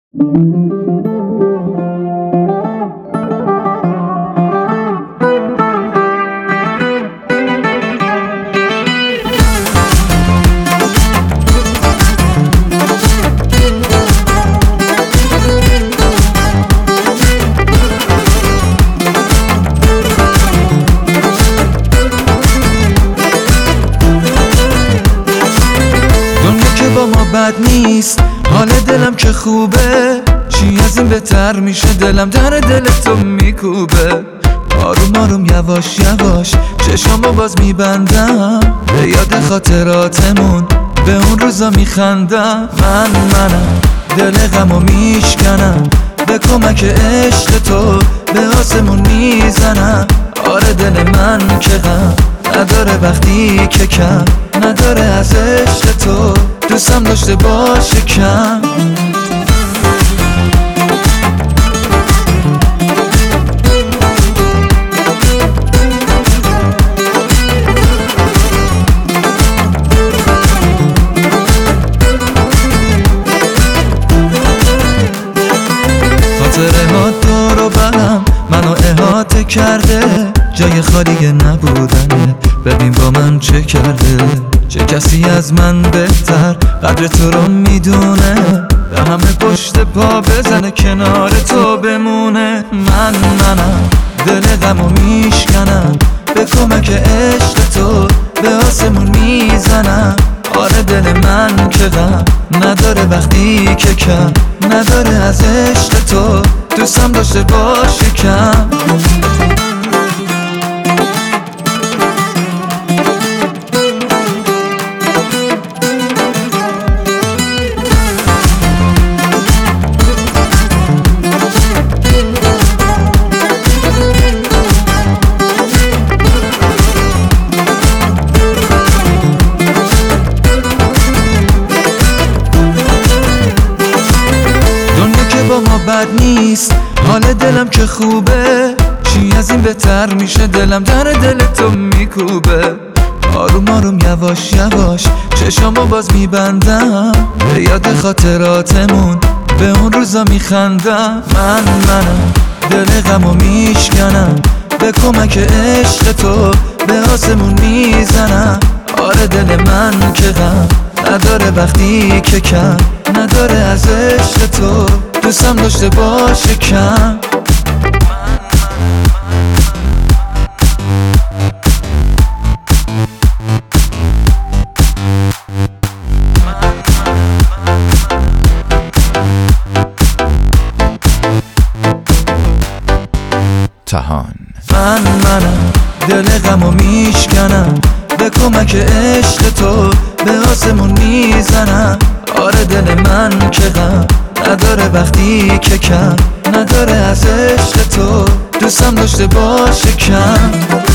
بد نیست، حال دلم که خوبه، چی از این بهتر میشه؟ دلم در دل تو میکوبه. آروم آروم یواش یواش چشامو باز میبندم، به یاد خاطراتمون به اون روزا میخندم. منم دل غمو میشکنم، به کمک عشق تو به آسمون میزنم. آره دل من که غم نداره وقتی که کم نداره از عشق تو، دوستم داشته باشه کم. خاطره ها دور و برم منو احاطه کرده، جای خالی نبودنه، ببین با من چه کرده. چه کسی از من بهتر قدر تو رو میدونه، به همه پشت پا بزنه کنار تو بمونه. منم دل غمو میشکنم، به کمک عشق تو به آسمون میزنم. آره دل من که غم نداره وقتی که کم نداره از عشق تو، دوستم داشته باشه کم. بد نیست، حال دلم که خوبه، چی از این بهتر میشه؟ دلم در دل تو میکوبه. آروم آروم یواش یواش چشامو باز میبندم، به یاد خاطراتمون به اون روزا میخندم. منم دل غمو میشکنم، به کمک عشق تو به آسمون میزنم. آره دل من که غم نداره وقتی که کم نداره از عشق تو، دوستم داشته باشه کم. تهان منم دل غمو میشکنم، به کمک عشق تو به آسمون میزنم. آره دل من که غم نداره وقتی که کم نداره از عشق تو، دوستم داشته باشه کم.